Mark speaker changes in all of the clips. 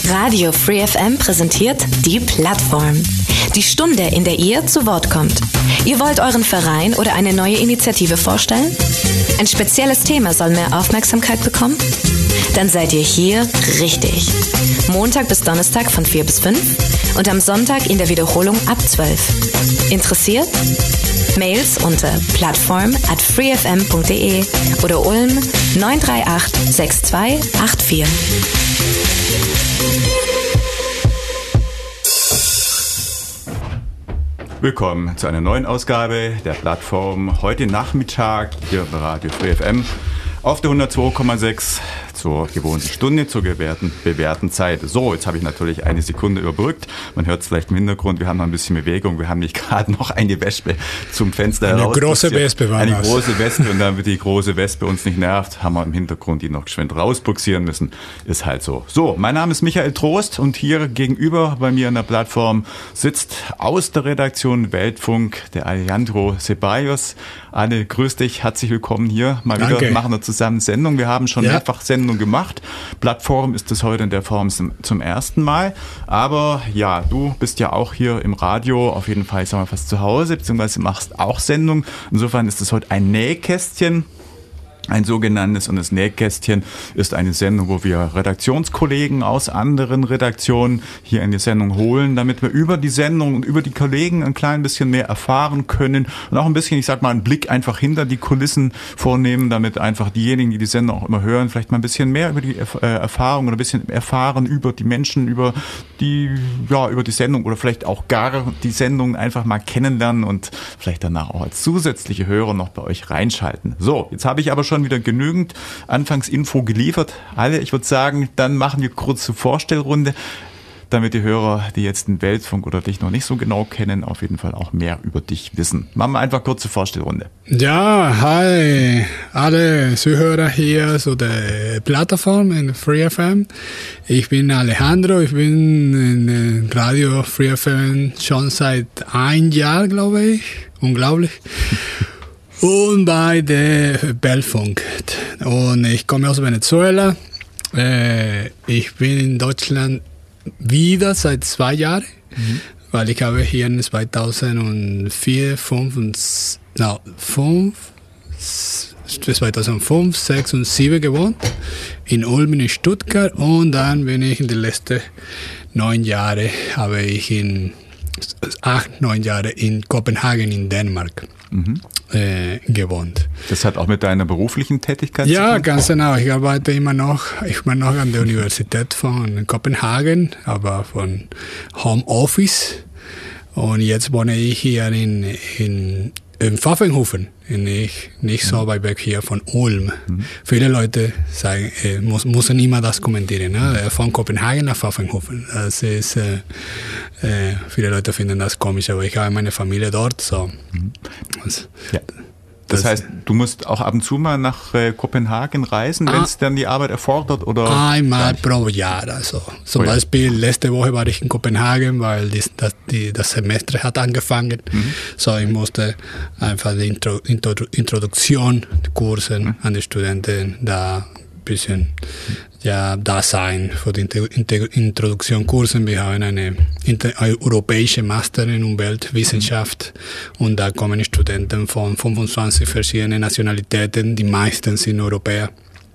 Speaker 1: Radio Free FM präsentiert die Plattform. Die Stunde, in der ihr zu Wort kommt. Ihr wollt euren Verein oder eine neue Initiative vorstellen? Ein spezielles Thema soll mehr Aufmerksamkeit bekommen? Dann seid ihr hier richtig. Montag bis Donnerstag von 4 bis 5 und am Sonntag in der Wiederholung ab 12. Interessiert? Mails unter plattform@freefm.de oder Ulm 938 6284.
Speaker 2: Willkommen zu einer neuen Ausgabe der Plattform. Heute Nachmittag hier bei Radio Free FM auf der 102,6 zur gewohnten Stunde, zur bewährten Zeit. So, jetzt habe ich natürlich eine Sekunde überbrückt. Man hört es vielleicht im Hintergrund, wir haben noch ein bisschen Bewegung. Wir haben nicht gerade noch eine Wespe zum Fenster heraus.
Speaker 3: Eine große Wespe war das.
Speaker 2: Eine große Wespe, und damit die große Wespe uns nicht nervt, haben wir im Hintergrund die noch geschwind rausbuxieren müssen. Ist halt so. So, mein Name ist Michael Trost und hier gegenüber bei mir in der Plattform sitzt aus der Redaktion Weltfunk der Alejandro Ceballos. Anne, grüß dich, herzlich willkommen hier. Mal
Speaker 3: Danke.
Speaker 2: wieder machen wir zusammen Sendung. Wir haben schon mehrfach Sendung gemacht. Plattform ist es heute in der Form zum ersten Mal. Aber ja, du bist ja auch hier im Radio, auf jeden Fall, sagen wir fast zu Hause, beziehungsweise machst auch Sendung. Insofern ist es heute ein Nähkästchen. Ein sogenanntes, und das Nähkästchen ist eine Sendung, wo wir Redaktionskollegen aus anderen Redaktionen hier in die Sendung holen, damit wir über die Sendung und über die Kollegen ein klein bisschen mehr erfahren können und auch ein bisschen, ich sag mal, einen Blick einfach hinter die Kulissen vornehmen, damit einfach diejenigen, die die Sendung auch immer hören, vielleicht mal ein bisschen mehr über die Erfahrung oder ein bisschen erfahren über die Menschen, über die Sendung oder vielleicht auch gar die Sendung einfach mal kennenlernen und vielleicht danach auch als zusätzliche Hörer noch bei euch reinschalten. So, jetzt habe ich aber schon wieder genügend Anfangsinfo geliefert. Alle, ich würde sagen, dann machen wir kurze Vorstellrunde, damit die Hörer, die jetzt den Weltfunk oder dich noch nicht so genau kennen, auf jeden Fall auch mehr über dich wissen. Machen wir einfach kurze Vorstellrunde.
Speaker 3: Ja, hi, alle Zuhörer hier zu der Plattform in Free FM. Ich bin Alejandro, ich bin in Radio Free FM schon seit 1 Jahr, glaube ich. Unglaublich. Und bei der Weltfunk. Und ich komme aus Venezuela. Ich bin in Deutschland wieder seit 2 Jahren, weil ich habe hier in 2004, 2005, 6 und 7 gewohnt. In Ulm, in Stuttgart. Und dann bin ich in den letzten 9 Jahren, habe ich 8, 9 Jahre in Kopenhagen in Dänemark gewohnt.
Speaker 2: Das hat auch mit deiner beruflichen Tätigkeit zu tun?
Speaker 3: Ja, ganz genau. Ich arbeite immer noch an der Universität von Kopenhagen, aber von Homeoffice. Und jetzt wohne ich hier in Pfaffenhofen, nicht so weit weg hier von Ulm. Viele Leute sagen, müssen immer das kommentieren, ne? Von Kopenhagen nach Pfaffenhofen. Das ist, viele Leute finden das komisch, aber ich habe meine Familie dort, so.
Speaker 2: Ja. Das heißt, du musst auch ab und zu mal nach Kopenhagen reisen, wenn es dann die Arbeit erfordert? Oder
Speaker 3: einmal pro Jahr. Also zum Beispiel letzte Woche war ich in Kopenhagen, weil das Semester hat angefangen. So ich musste einfach die Introduktion Kursen an die Studenten da ein bisschen da sein für die Introduktionskursen. Wir haben eine europäische Master in Umweltwissenschaft und da kommen Studenten von 25 verschiedenen Nationalitäten, die meisten sind Europäer.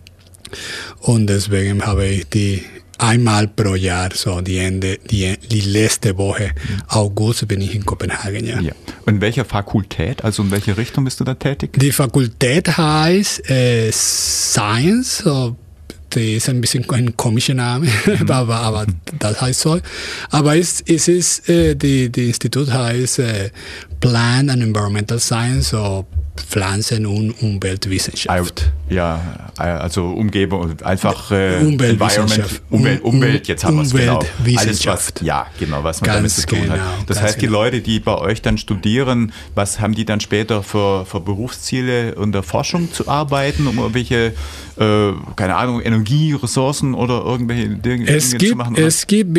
Speaker 3: Und deswegen habe ich die einmal pro Jahr, so die letzte Woche, August, bin ich in Kopenhagen. Ja.
Speaker 2: Und in welcher Fakultät, also in welche Richtung bist du da tätig? Die
Speaker 3: Fakultät heißt Science, so. Die ist ein bisschen ein komischer Name, aber das heißt so. Aber die Institut heißt Plant and Environmental Science, so Pflanzen- und Umweltwissenschaft.
Speaker 2: Ja, also Umgebung, einfach
Speaker 3: Umweltwissenschaft.
Speaker 2: Umwelt, jetzt haben wir es genau. Alles, was man damit zu tun hat. Das heißt, die Leute, die bei euch dann studieren, was haben die dann später für Berufsziele in der Forschung zu arbeiten, um irgendwelche, keine Ahnung, Energieressourcen oder irgendwelche Dinge zu machen?
Speaker 3: Es gibt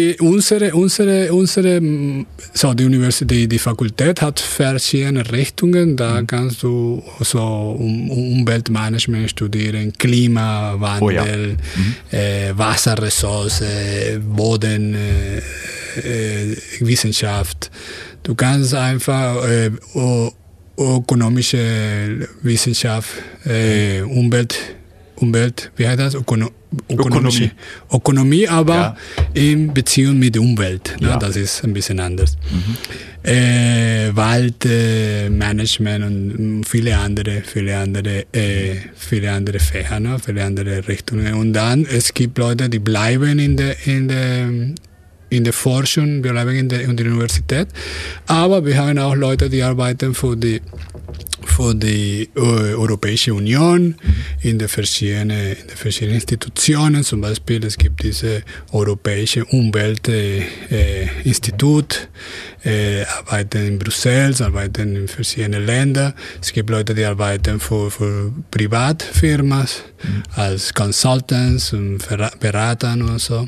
Speaker 3: die Universität, die Fakultät hat verschiedene Richtungen, da kannst du du so Umweltmanagement studieren, Klimawandel, Wasserressource, Bodenwissenschaft. Du kannst einfach ökonomische Wissenschaft, Umwelt, wie heißt das? Ökonomie, aber in Beziehung mit der Umwelt. Ne? Ja. Das ist ein bisschen anders. Waldmanagement und viele andere Fächer, ne? Viele andere Richtungen. Und dann, es gibt Leute, die bleiben in der Forschung, wir bleiben in der Universität, aber wir haben auch Leute, die arbeiten für die Europäische Union in den verschiedenen Institutionen. Zum Beispiel, es gibt diese Europäische Umweltinstitut, arbeiten in Brüssel, arbeiten in verschiedenen Ländern. Es gibt Leute, die arbeiten für Privatfirmen als Consultants und Beratern und so.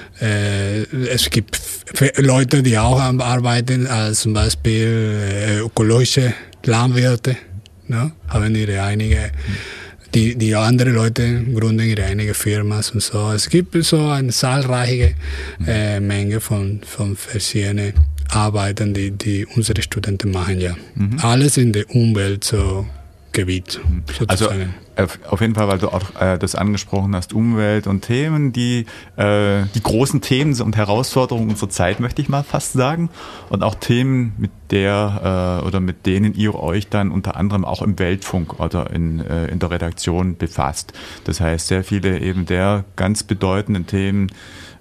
Speaker 3: Es gibt Leute, die auch arbeiten als zum Beispiel ökologische Landwirte, ne? Haben ihre einige, die andere Leute gründen ihre eigene Firmen und so. Es gibt so eine zahlreiche Menge von verschiedenen Arbeiten, die unsere Studenten machen, ja. Alles in der Umwelt so Gebiet. Sozusagen.
Speaker 2: Also auf jeden Fall, weil du auch das angesprochen hast, Umwelt und Themen, die großen Themen und Herausforderungen unserer Zeit, möchte ich mal fast sagen. Und auch Themen, mit denen ihr euch dann unter anderem auch im Weltfunk oder in der Redaktion befasst. Das heißt, sehr viele eben der ganz bedeutenden Themen,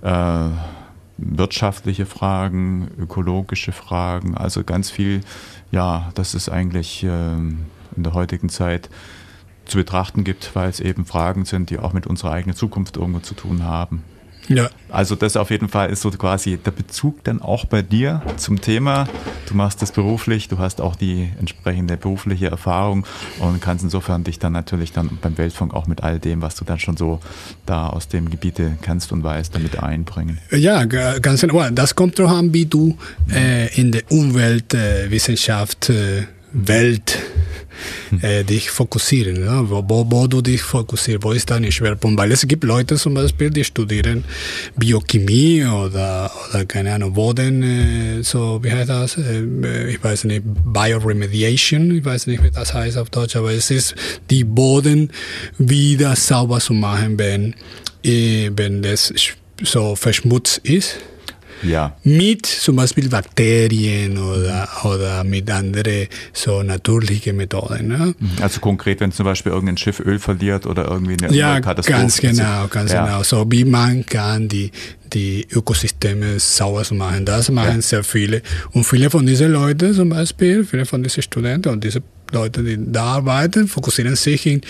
Speaker 2: wirtschaftliche Fragen, ökologische Fragen, also ganz viel, ja, das ist eigentlich in der heutigen Zeit zu betrachten gibt, weil es eben Fragen sind, die auch mit unserer eigenen Zukunft irgendwo zu tun haben.
Speaker 3: Ja.
Speaker 2: Also das auf jeden Fall ist so quasi der Bezug dann auch bei dir zum Thema. Du machst das beruflich, du hast auch die entsprechende berufliche Erfahrung und kannst insofern dich dann natürlich dann beim Weltfunk auch mit all dem, was du dann schon so da aus dem Gebiete kannst und weißt, damit einbringen.
Speaker 3: Ja, ganz genau. Das kommt drauf an, wie du in der Umweltwissenschaft Welt dich fokussieren, ja? wo du dich fokussierst, wo ist dein Schwerpunkt, weil es gibt Leute zum Beispiel, die studieren Biochemie oder keine Ahnung, Boden, so wie heißt das, ich weiß nicht, Bioremediation, ich weiß nicht, wie das heißt auf Deutsch, aber es ist die Boden wieder sauber zu machen, wenn das so verschmutzt ist.
Speaker 2: Ja.
Speaker 3: Mit zum Beispiel Bakterien oder mit anderen so natürlichen Methoden. Ne?
Speaker 2: Also konkret, wenn zum Beispiel irgendein Schiff Öl verliert oder irgendwie eine Katastrophe.
Speaker 3: Ja, ganz genau. So wie man kann die Ökosysteme sauber machen. Das machen sehr viele. Und viele von diesen Leuten zum Beispiel, viele von diesen Studenten und diese Leute, die da arbeiten, fokussieren sich in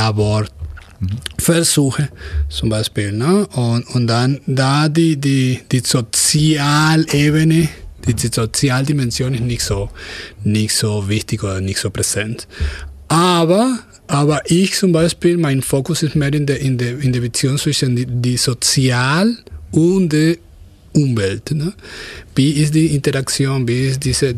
Speaker 3: Laborversuche zum Beispiel, ne? Und dann da die Sozialebene, die Sozialdimension ist nicht so wichtig oder nicht so präsent. Aber ich zum Beispiel, mein Fokus ist mehr in der Beziehung zwischen die Sozial und der Umwelt. Ne? Wie ist die Interaktion, wie ist diese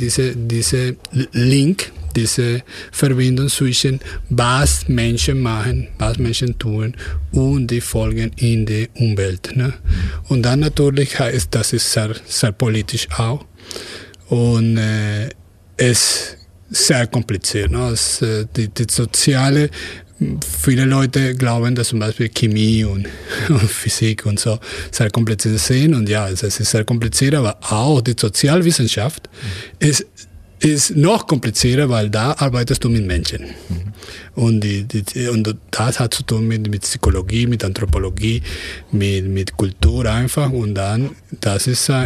Speaker 3: Link, diese Verbindung zwischen was Menschen machen, was Menschen tun und die Folgen in der Umwelt. Ne? Und dann natürlich heißt das ist sehr, sehr politisch auch. Und es ist sehr kompliziert. Ne? Die soziale, viele Leute glauben, dass zum Beispiel Chemie und Physik und so sehr kompliziert sind. Und ja, es ist sehr kompliziert, aber auch die Sozialwissenschaft ist noch komplizierter, weil da arbeitest du mit Menschen. Und das hat zu tun mit Psychologie, mit Anthropologie, mit Kultur einfach. Und dann, das ist eine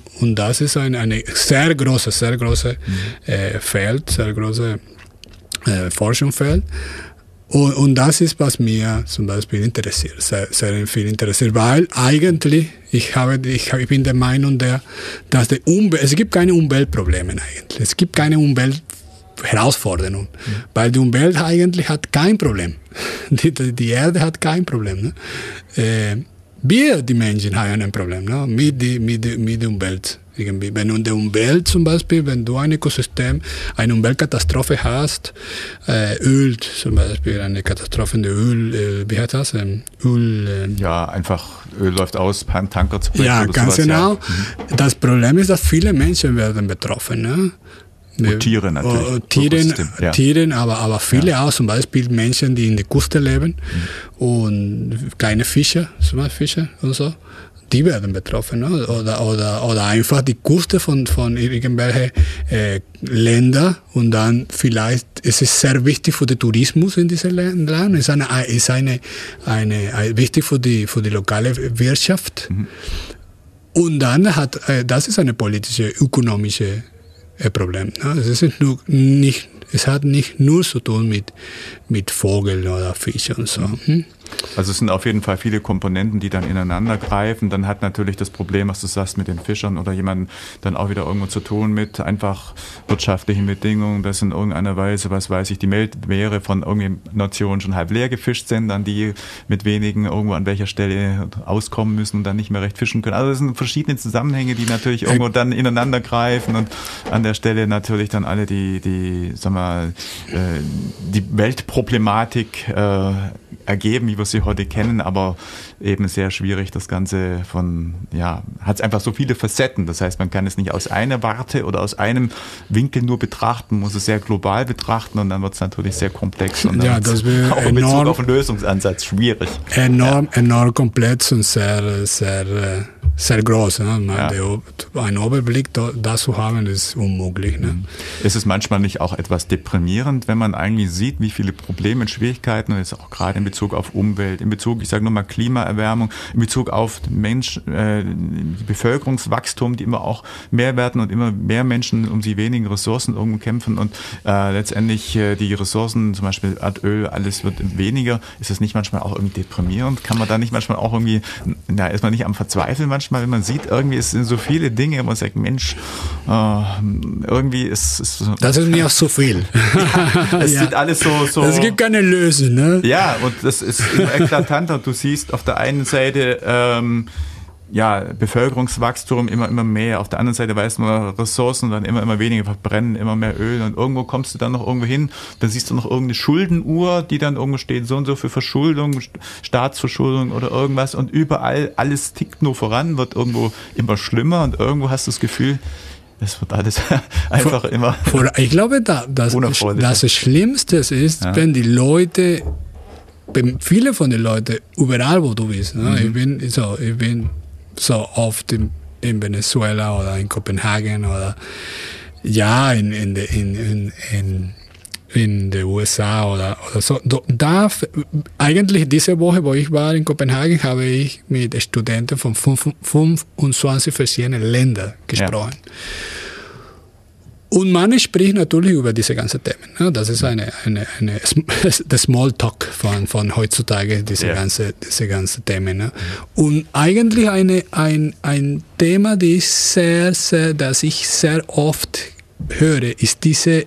Speaker 3: sehr große Feld, sehr große Forschungsfeld. Und das ist, was mir zum Beispiel interessiert, sehr, sehr viel interessiert, weil eigentlich, ich bin der Meinung, dass es gibt keine Umweltprobleme eigentlich. Es gibt keine Umweltherausforderung, weil die Umwelt eigentlich hat kein Problem. Die Erde hat kein Problem. Ne? Wir, die Menschen, haben ein Problem, ne? mit der Umwelt. irgendwie. Wenn du in der Umwelt zum Beispiel, wenn du ein Ökosystem, eine Umweltkatastrophe hast, Öl zum Beispiel, eine Katastrophe in der Öl, wie heißt das?
Speaker 2: Ja, einfach Öl läuft aus, Tanker zu brechen.
Speaker 3: Ja,
Speaker 2: oder
Speaker 3: ganz
Speaker 2: sowas,
Speaker 3: genau.
Speaker 2: Ja.
Speaker 3: Das Problem ist, dass viele Menschen werden betroffen. Ne?
Speaker 2: Und Tiere natürlich.
Speaker 3: Tiere, aber viele auch, zum Beispiel Menschen, die in der Küste leben und kleine Fische, zum Beispiel Fische und so, die werden betroffen. Ne? Oder einfach die Küste von irgendwelchen Ländern und dann vielleicht, es ist sehr wichtig für den Tourismus in diesem Land, es ist eine wichtig für die lokale Wirtschaft. Und dann das ist eine politische, ökonomische Problem. Ne? Es hat nicht nur zu tun mit Vögeln oder Fischen und so.
Speaker 2: Also es sind auf jeden Fall viele Komponenten, die dann ineinander greifen. Dann hat natürlich das Problem, was du sagst, mit den Fischern oder jemandem dann auch wieder irgendwo zu tun mit einfach wirtschaftlichen Bedingungen, dass in irgendeiner Weise, was weiß ich, die Meere von irgendeiner Nation schon halb leer gefischt sind, dann die mit wenigen irgendwo an welcher Stelle auskommen müssen und dann nicht mehr recht fischen können. Also es sind verschiedene Zusammenhänge, die natürlich irgendwo dann ineinander greifen und an der Stelle natürlich dann alle die Weltproblematik ergeben, wie wir sie heute kennen, aber eben sehr schwierig, das Ganze hat es einfach so viele Facetten. Das heißt, man kann es nicht aus einer Warte oder aus einem Winkel nur betrachten, muss es sehr global betrachten und dann wird es natürlich sehr komplex und dann
Speaker 3: das wäre
Speaker 2: auch in Bezug auf einen Lösungsansatz schwierig.
Speaker 3: Enorm komplex und sehr, sehr, sehr groß. Ne? Einen Überblick da zu haben, ist unmöglich. Ne?
Speaker 2: Ist es manchmal nicht auch etwas deprimierend, wenn man eigentlich sieht, wie viele Probleme und Schwierigkeiten, und jetzt auch gerade in Bezug auf Umwelt, in Bezug, ich sage nur mal Klimaerwärmung, in Bezug auf die Bevölkerungswachstum, die immer auch mehr werden und immer mehr Menschen um die wenigen Ressourcen irgendwo kämpfen und letztendlich die Ressourcen, zum Beispiel Erdöl, alles wird weniger. Ist das nicht manchmal auch irgendwie deprimierend? Kann man da nicht manchmal auch irgendwie, ist man nicht am Verzweifeln manchmal, wenn man sieht, irgendwie es sind so viele Dinge, wo man sagt, Mensch, irgendwie ist
Speaker 3: das ist mir auch zu viel.
Speaker 2: Es sieht alles so.
Speaker 3: Es gibt keine Lösung, ne?
Speaker 2: Ja, und das ist immer eklatanter. Du siehst auf der einen Seite Bevölkerungswachstum immer mehr. Auf der anderen Seite weiß man Ressourcen dann immer weniger verbrennen, immer mehr Öl und irgendwo kommst du dann noch irgendwo hin, dann siehst du noch irgendeine Schuldenuhr, die dann irgendwo steht, so und so für Verschuldung, Staatsverschuldung oder irgendwas und überall alles tickt nur voran, wird irgendwo immer schlimmer und irgendwo hast du das Gefühl, es wird alles einfach immer.
Speaker 3: Ich glaube, das Schlimmste ist, wenn die Leute, viele von den Leuten, überall wo du bist, ne? Ich bin so oft in Venezuela oder in Kopenhagen oder in den USA oder so. Eigentlich diese Woche, wo ich war in Kopenhagen, habe ich mit Studenten von 25 verschiedenen Ländern gesprochen. Ja. Und man spricht natürlich über diese ganzen Themen. Ne? Das ist der Smalltalk von heutzutage, diese ganze Themen. Ne? Und eigentlich ein Thema, das ich sehr oft höre, ist diese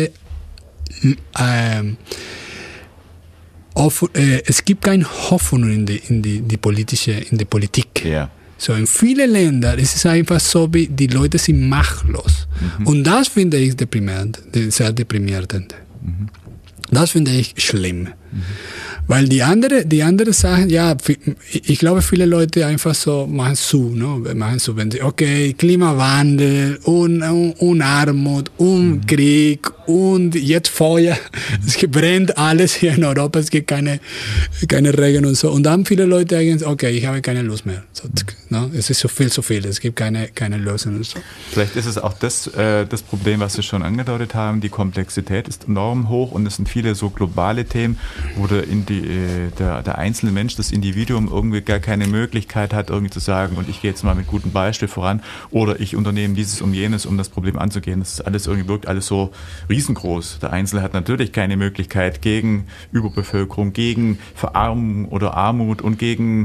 Speaker 3: es gibt keine Hoffnung in die Politik.
Speaker 2: Ja.
Speaker 3: So in vielen Ländern ist es einfach so, wie die Leute sind machtlos. Und das finde ich sehr deprimierend. Das finde ich schlimm. Weil die andere Sachen, ich glaube, viele Leute einfach so machen so, wenn sie, okay, Klimawandel und Armut und Krieg und jetzt Feuer, es brennt alles hier in Europa, es gibt keine Regen und so. Und dann viele Leute sagen, okay, ich habe keine Lust mehr. So, no? Es ist so viel, es gibt keine Lösung und so.
Speaker 2: Vielleicht ist es auch das Problem, was wir schon angedeutet haben, die Komplexität ist enorm hoch und es sind viele so globale Themen, wo der einzelne Mensch, das Individuum irgendwie gar keine Möglichkeit hat, irgendwie zu sagen, und ich gehe jetzt mal mit gutem Beispiel voran oder ich unternehme dieses um jenes, um das Problem anzugehen. Das ist alles wirkt alles so riesengroß. Der Einzelne hat natürlich keine Möglichkeit gegen Überbevölkerung, gegen Verarmung oder Armut und gegen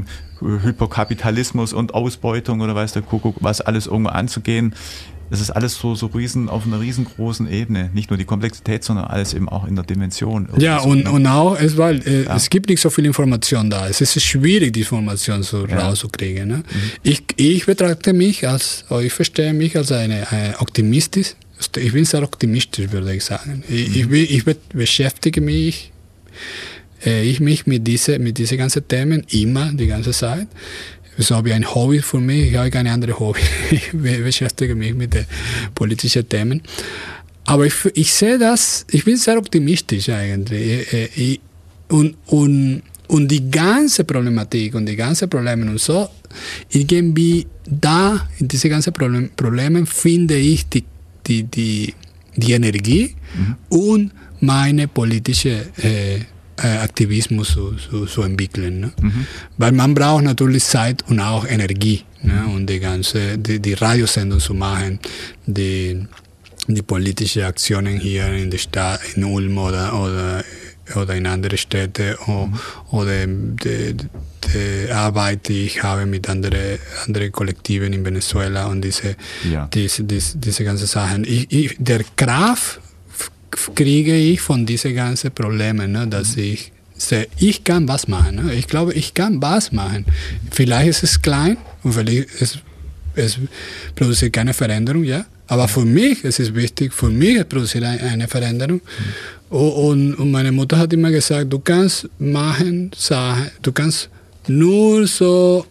Speaker 2: Hyperkapitalismus und Ausbeutung oder weiß der Kuckuck, was alles irgendwo anzugehen. Das ist alles so auf einer riesengroßen Ebene. Nicht nur die Komplexität, sondern alles eben auch in der Dimension.
Speaker 3: Ja, und auch, es gibt nicht so viel Information da. Es ist schwierig, die Information so rauszukriegen. Ne? Ich betrachte mich ich verstehe mich als eine optimistisch. Ich bin sehr optimistisch, würde ich sagen. Ich beschäftige mich mit diesen ganzen Themen immer, die ganze Zeit. So wie ein Hobby für mich. Ich habe keine andere Hobby. Ich beschäftige mich mit den politischen Themen. Aber ich sehe das, ich bin sehr optimistisch eigentlich. Und die ganze Problematik und die ganzen Probleme und so, irgendwie da, in diese ganzen Probleme finde ich die Energie und meine politische Aktivismus zu entwickeln. Ne? Weil man braucht natürlich Zeit und auch Energie, ne? Und die Radiosendung zu machen, die politische Aktionen hier in der Stadt, in Ulm oder in andere Städte oder die Arbeit, die ich habe mit anderen Kollektiven in Venezuela und diese ganzen Sachen. Der Kraft kriege ich von diesen ganzen Problemen, ne, dass ich kann was machen. Ne? Ich glaube, ich kann was machen. Vielleicht ist es klein und vielleicht es produziert keine Veränderung, ja. Aber für mich ist es wichtig, es produziert eine Veränderung. Und meine Mutter hat immer gesagt, du kannst machen Sachen, du kannst nur so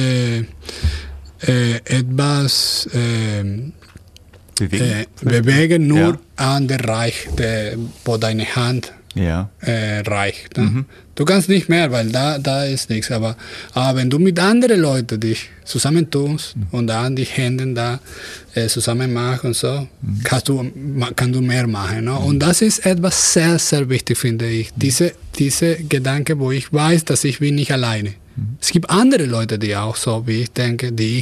Speaker 3: etwas bewegen nur an der Reich, wo deine Hand reicht. Ne? Du kannst nicht mehr, weil da ist nichts. Aber wenn du mit anderen Leuten dich zusammentust und dann die Hände da zusammen machst und so, kannst du mehr machen. Ne? Und das ist etwas sehr, sehr wichtig, finde ich. Diese Gedanke, wo ich weiß, dass ich bin nicht alleine. Es gibt andere Leute, die auch so wie ich denke, die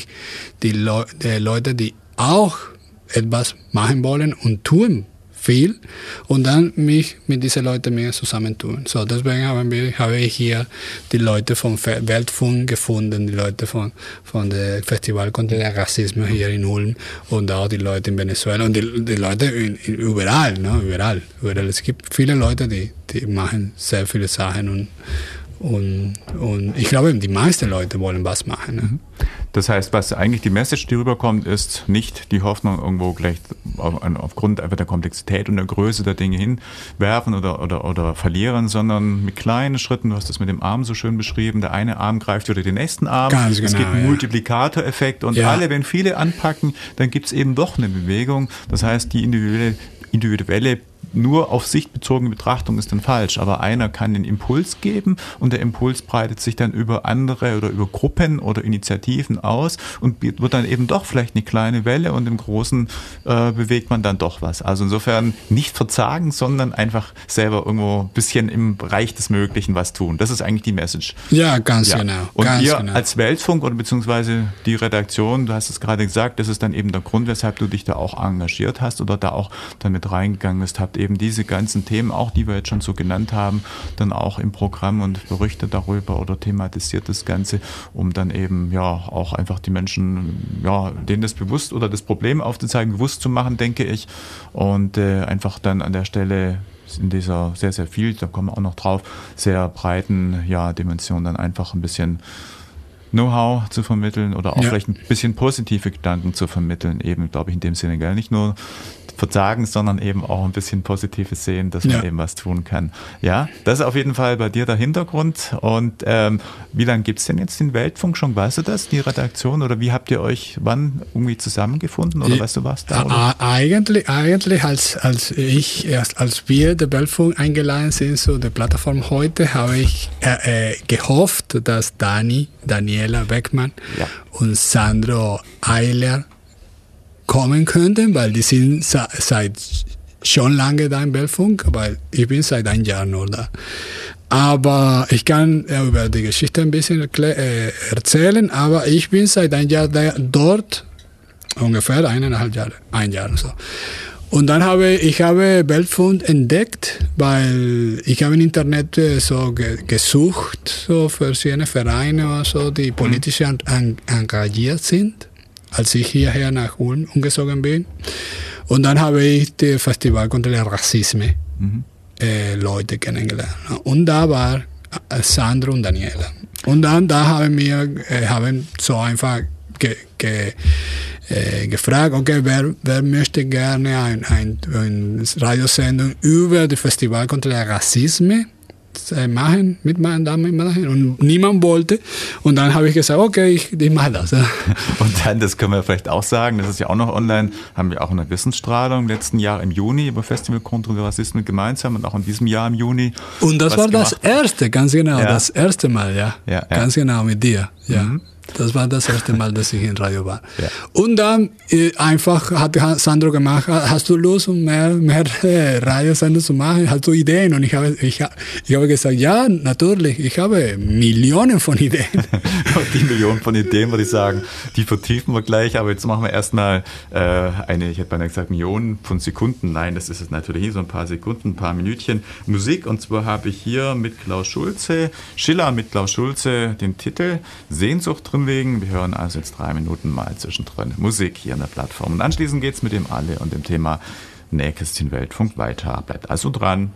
Speaker 3: Leute, die auch etwas machen wollen und tun viel und dann mich mit diesen Leuten mehr zusammentun. So, deswegen habe ich hier die Leute vom Weltfunk gefunden, die Leute von der Festival contra el Racismo hier in Ulm und auch die Leute in Venezuela und die Leute überall, ne? Überall. Es gibt viele Leute, die machen sehr viele Sachen und ich glaube, die meisten Leute wollen was machen. Ne?
Speaker 2: Das heißt, was eigentlich die Message, die rüberkommt, ist nicht die Hoffnung irgendwo gleich aufgrund einfach der Komplexität und der Größe der Dinge hinwerfen oder verlieren, sondern mit kleinen Schritten, du hast das mit dem Arm so schön beschrieben, der eine Arm greift wieder den nächsten Arm,
Speaker 3: ganz genau,
Speaker 2: es gibt einen Multiplikatoreffekt und wenn viele anpacken, dann gibt es eben doch eine Bewegung. Das heißt, die individuelle nur auf sich bezogene Betrachtung ist dann falsch, aber einer kann den Impuls geben und der Impuls breitet sich dann über andere oder über Gruppen oder Initiativen aus und wird dann eben doch vielleicht eine kleine Welle und im Großen bewegt man dann doch was. Also insofern nicht verzagen, sondern einfach selber irgendwo ein bisschen im Bereich des Möglichen was tun. Das ist eigentlich die Message.
Speaker 3: Ja, ganz genau.
Speaker 2: Und ihr als Weltfunk oder beziehungsweise die Redaktion, du hast es gerade gesagt, das ist dann eben der Grund, weshalb du dich da auch engagiert hast oder da auch dann mit reingegangen bist, habt eben diese ganzen Themen, auch die wir jetzt schon so genannt haben, dann auch im Programm und berichtet darüber oder thematisiert das Ganze, um dann eben auch einfach die Menschen, denen das bewusst oder das Problem aufzuzeigen, bewusst zu machen, denke ich, und einfach dann an der Stelle in dieser sehr, sehr viel, da kommen wir auch noch drauf, sehr breiten Dimension dann einfach ein bisschen Know-how zu vermitteln oder auch vielleicht ein bisschen positive Gedanken zu vermitteln, eben, glaube ich, in dem Sinne, nicht nur verzagen, sondern eben auch ein bisschen Positives sehen, dass man eben was tun kann. Ja, das ist auf jeden Fall bei dir der Hintergrund. Und wie lange gibt es denn jetzt den Weltfunk schon? Weißt du das, die Redaktion? Oder wie habt ihr euch wann irgendwie zusammengefunden? Oder weißt du was da? Oder?
Speaker 3: Eigentlich als wir der Weltfunk eingeladen sind zu der Plattform heute, habe ich gehofft, dass Daniela Beckmann und Sandro Eiler kommen könnten, weil die sind seit schon lange da im Weltfunk, weil ich bin seit einem Jahr nur da. Aber ich kann über die Geschichte ein bisschen erzählen, aber ich bin seit einem Jahr dort, ungefähr ein Jahr und so. Und dann habe ich Weltfunk entdeckt, weil ich habe im Internet so gesucht, so verschiedene Vereine oder so, die politisch engagiert sind, als ich hierher nach Ulm umgezogen bin. Und dann habe ich das Festival contra el Racisme Leute kennengelernt. Und da war Sandro und Daniela. Und dann da haben wir so einfach gefragt, okay, wer möchte gerne eine Radiosendung über das Festival contra el Racisme mitmachen und niemand wollte. Und dann habe ich gesagt, okay, ich mache das.
Speaker 2: Und dann, das können wir vielleicht auch sagen, das ist ja auch noch online, haben wir auch eine Wissensstrahlung letzten Jahr im Juni über Festival contra el Racisme gemeinsam und auch in diesem Jahr im Juni.
Speaker 3: Und das war das erste, ganz genau, das erste Mal, ja. Ganz genau mit dir, ja. Mhm. Das war das erste Mal, dass ich im Radio war. Ja. Und dann einfach hat Sandro gemacht, hast du Lust, um mehr Radiosendungen zu machen? Hast du Ideen? Und ich habe gesagt, ja, natürlich, ich habe Millionen von Ideen.
Speaker 2: Und die Millionen von Ideen, würde ich sagen, die vertiefen wir gleich. Aber jetzt machen wir erstmal ich hätte beinahe gesagt Millionen von Sekunden. Nein, das ist es natürlich nicht, so ein paar Sekunden, ein paar Minütchen Musik. Und zwar habe ich hier mit Klaus Schulze, Schiller mit Klaus Schulze, den Titel Sehnsucht drin legen. Wir hören also jetzt 3 Minuten mal zwischendrin Musik hier an der Plattform. Und anschließend geht es mit dem Alle und dem Thema Nähkästchen Weltfunk weiter. Bleibt also dran.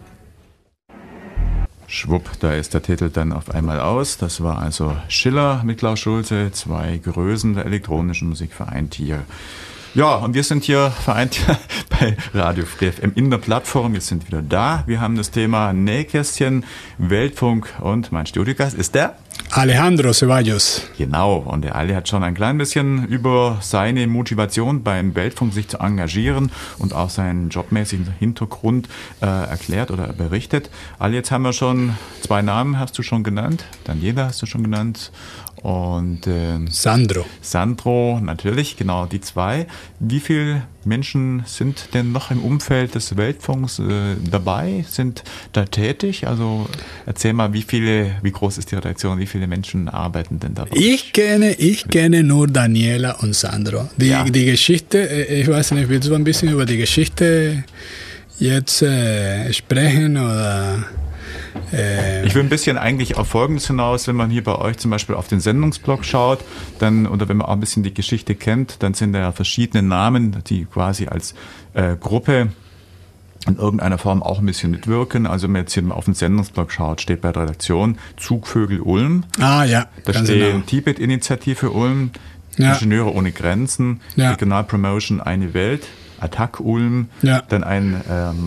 Speaker 2: Schwupp, da ist der Titel dann auf einmal aus. Das war also Schiller mit Klaus Schulze, 2 Größen der elektronischen Musik vereint hier. Ja, und wir sind hier vereint bei Radio Free FM in der Plattform. Wir sind wieder da. Wir haben das Thema Nähkästchen, Weltfunk und mein Studiogast ist der
Speaker 3: Alejandro Ceballos.
Speaker 2: Genau, und der Ali hat schon ein klein bisschen über seine Motivation beim Weltfunk sich zu engagieren und auch seinen jobmäßigen Hintergrund erklärt oder berichtet. Ali, jetzt haben wir schon 2 Namen, hast du schon genannt. Daniela hast du schon genannt. Und Sandro, natürlich, genau, die 2. Wie viele Menschen sind denn noch im Umfeld des Weltfunks dabei, sind da tätig? Also erzähl mal, wie groß ist die Redaktion, wie viele Menschen arbeiten denn dabei?
Speaker 3: Ich kenne nur Daniela und Sandro. Die Geschichte, ich weiß nicht, willst du ein bisschen über die Geschichte jetzt sprechen oder...
Speaker 2: Ich will ein bisschen eigentlich auf Folgendes hinaus, wenn man hier bei euch zum Beispiel auf den Sendungsblog schaut, dann, oder wenn man auch ein bisschen die Geschichte kennt, dann sind da ja verschiedene Namen, die quasi als Gruppe in irgendeiner Form auch ein bisschen mitwirken. Also wenn man jetzt hier auf den Sendungsblog schaut, steht bei der Redaktion Zugvögel Ulm.
Speaker 3: Ah ja.
Speaker 2: Da steht Tibet-Initiative Ulm, Ingenieure ohne Grenzen, Regionalpromotion Eine Welt, Attac Ulm, dann ein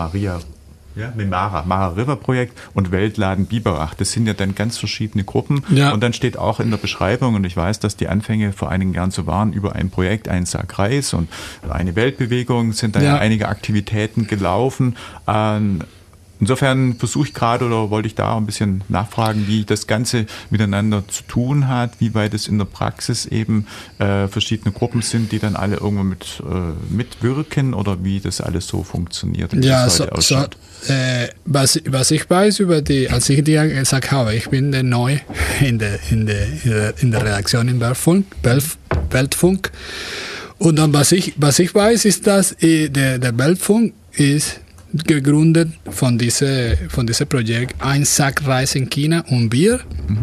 Speaker 2: Mara River Projekt und Weltladen Biberach. Das sind ja dann ganz verschiedene Gruppen. Ja. Und dann steht auch in der Beschreibung, und ich weiß, dass die Anfänge vor einigen Jahren so waren, über ein Projekt, ein Sack Reis und eine Weltbewegung sind da ja einige Aktivitäten gelaufen. Insofern versuche ich gerade oder wollte ich da ein bisschen nachfragen, wie das Ganze miteinander zu tun hat, wie weit es in der Praxis eben verschiedene Gruppen sind, die dann alle irgendwo mitwirken oder wie das alles so funktioniert.
Speaker 3: Ja, was ich weiß über als ich dir gesagt habe, ich bin neu in der Redaktion im Weltfunk. Und dann was ich weiß, ist, dass der Weltfunk ist gegründet von diesem Projekt Ein Sack Reis in China und Bier,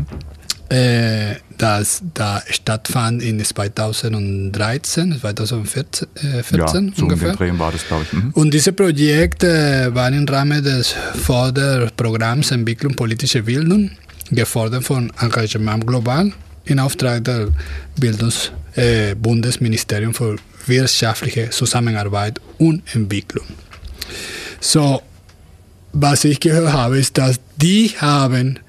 Speaker 3: das da stattfand in 2014 so ungefähr.
Speaker 2: Drehen war das, glaube ich.
Speaker 3: Und dieses Projekt war im Rahmen des Förderprogramms Entwicklung politische Bildung, gefordert von Engagement Global in Auftrag des Bundesministerium für wirtschaftliche Zusammenarbeit und Entwicklung. So, was ich gehört habe, ist, dass die haben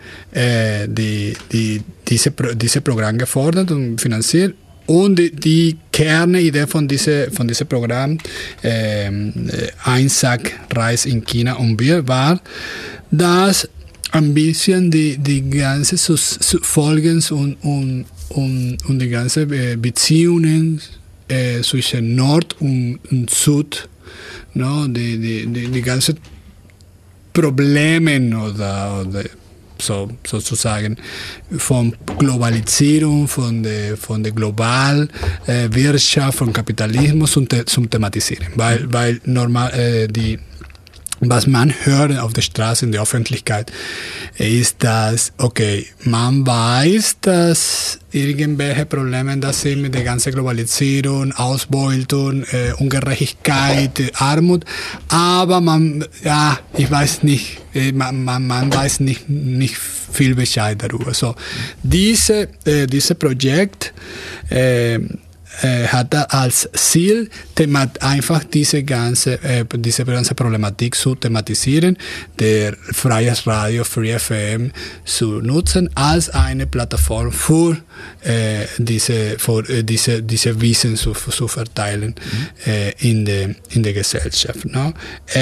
Speaker 3: diese Programm gefordert und finanziert und die Kernidee von diesem Programm, ein Sack Reis in China und Bier, war, dass ein bisschen die ganze Folgen und die ganze Beziehungen zwischen Nord und Süd, no, die ganzen Probleme oder sozusagen von Globalisierung, von der Globalwirtschaft, von Kapitalismus zum Thematisieren. Weil normal was man hört auf der Straße in der Öffentlichkeit ist, dass, okay, man weiß, dass irgendwelche Probleme da sind mit der ganzen Globalisierung, Ausbeutung, Ungerechtigkeit, Armut, aber ich weiß nicht, man weiß nicht viel Bescheid darüber. So, diese Projekt hat als Ziel, einfach diese ganze Problematik zu thematisieren, der freies Radio, Free FM zu nutzen, als eine Plattform für diese Wissen zu verteilen in der Gesellschaft. No?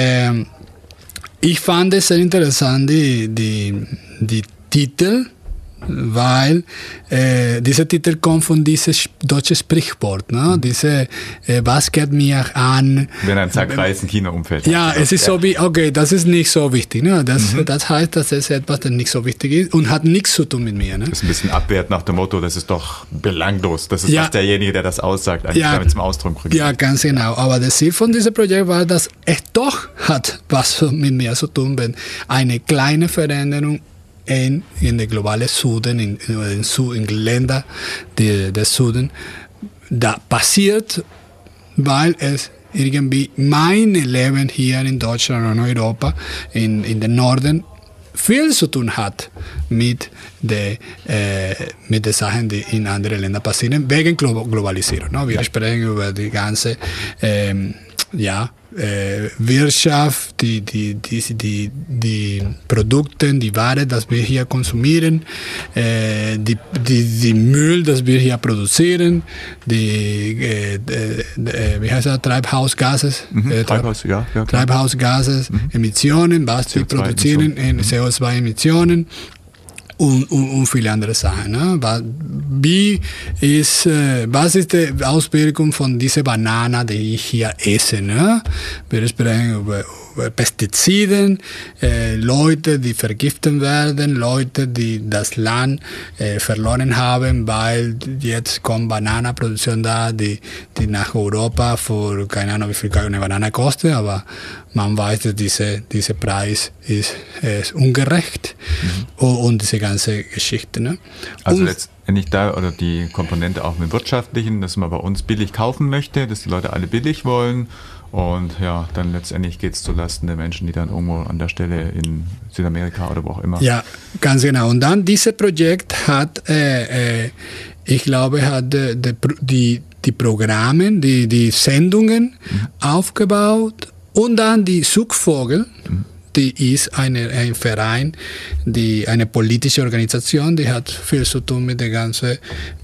Speaker 3: Ich fand es sehr interessant, die Titel, weil dieser Titel kommt von diesem deutschen Sprichwort, ne? Was geht mir an?
Speaker 2: Wenn ein zerreißen Kinoumfeld.
Speaker 3: Ja, es ist so wie, okay, das ist nicht so wichtig. Ne? Das heißt, das ist etwas, das nicht so wichtig ist und hat nichts zu tun mit mir. Ne?
Speaker 2: Das ist ein bisschen abwert nach dem Motto, das ist doch belanglos. Das ist was derjenige, der das aussagt, eigentlich damit zum Ausdruck bringt.
Speaker 3: Ja, ganz genau. Aber das Ziel von diesem Projekt war, dass es doch hat was mit mir zu tun, wenn eine kleine Veränderung in der globalen Süden, in Ländern des Süden, da passiert, weil es irgendwie mein Leben hier in Deutschland und Europa, in den Norden, viel zu tun hat mit den Sachen, die in anderen Ländern passieren, wegen Globalisierung. No? Wir sprechen über die ganze Wirtschaft, die Produkte, die Ware, das wir hier konsumieren, die Müll, das wir hier produzieren, wie heißt das, Treibhausgases, Treibhausgases, Emissionen, was wir produzieren, CO2-Emissionen. Und viele andere Sachen. Ne? Was ist die Auswirkung von dieser Banane, die ich hier esse? Ne? Wir sprechen über Pestiziden, Leute, die vergiftet werden, Leute, die das Land verloren haben, weil jetzt kommt Bananenproduktion da, die nach Europa für, keine Ahnung, wie viel eine Banane kostet, aber man weiß, dass dieser Preis ist ungerecht und diese ganze Geschichte. Ne?
Speaker 2: Also letztendlich da, oder die Komponente auch mit Wirtschaftlichen, dass man bei uns billig kaufen möchte, dass die Leute alle billig wollen. Und ja, dann letztendlich geht es zulasten der Menschen, die dann irgendwo an der Stelle in Südamerika oder wo auch immer.
Speaker 3: Ja, ganz genau. Und dann dieses Projekt hat, ich glaube, die Programme, die Sendungen aufgebaut und dann die Zugvogel. Die ist ein Verein, eine politische Organisation, die hat viel zu tun mit der ganzen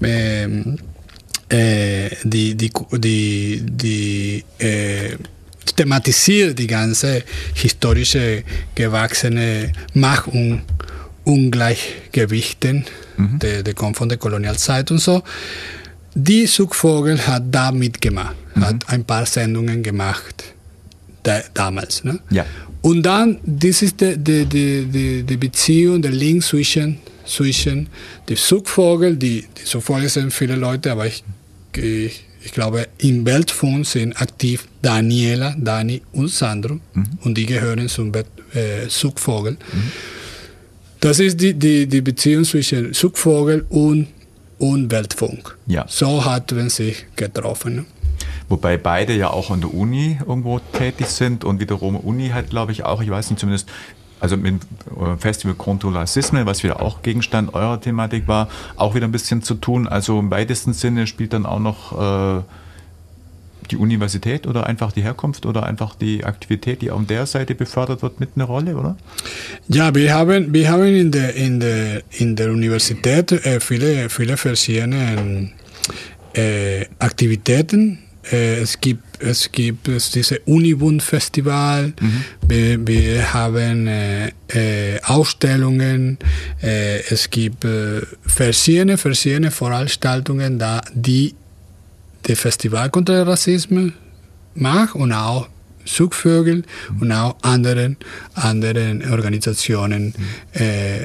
Speaker 3: thematisiert die ganze historische gewachsene Macht- und Ungleichgewichten, der kommt von der Kolonialzeit und so. Die Zugvogel hat da mitgemacht, hat ein paar Sendungen gemacht damals. Ne?
Speaker 2: Ja.
Speaker 3: Und dann, das ist die Beziehung, der Link zwischen der Zugvogel, die Zugvogel sind viele Leute, aber ich glaube, im Weltfund sind aktiv Daniela, Dani und Sandro und die gehören zum Zugvogel. Das ist die Beziehung zwischen Zugvogel und Weltfunk. Ja. So hat man sich getroffen. Ne?
Speaker 2: Wobei beide ja auch an der Uni irgendwo tätig sind und wiederum Uni hat, glaube ich, auch, ich weiß nicht, zumindest, also mit dem Festival Contre Racisme, was wieder auch Gegenstand eurer Thematik war, auch wieder ein bisschen zu tun. Also im weitesten Sinne spielt dann auch noch die Universität oder einfach die Herkunft oder einfach die Aktivität, die auf der Seite befördert wird, mit eine Rolle, oder?
Speaker 3: Ja, wir haben in der Universität viele verschiedene Aktivitäten. Es gibt diese Unibund-Festival, wir haben Ausstellungen, es gibt verschiedene Veranstaltungen, die Festival Contra Racisme macht und auch Zugvögel und auch anderen Organisationen